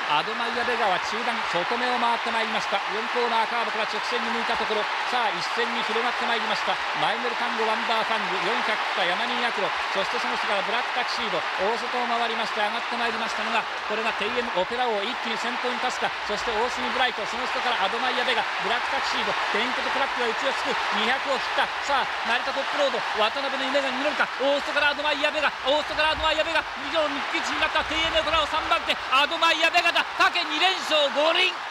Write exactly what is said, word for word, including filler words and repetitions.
アドマイヤベガは中段外目を回ってまいりました。よんコーナーカーブから直線に向いたところ、さあ一線に広がってまいりました。マイネルタンゴワンダーファングよんひゃく来たヤマニーアクロ、そしてその下からブラックタキシード、大外を回りまして上がってまいりましたのが、これがテイエムオペラ王一気に先頭に立つか。そして大杉ブライト、その下からアドマイヤベガ、ブラックタキシード、ペイントとトラックが内をつくにひゃくを切った。さあ成田トップロード、渡辺の夢が実るか。大外からアドマイヤベガ、大外からアドマイヤベガ、以上にピッチになったテイエムオペラ王さんばん手、アドマイヤベガだ。竹に連勝五輪。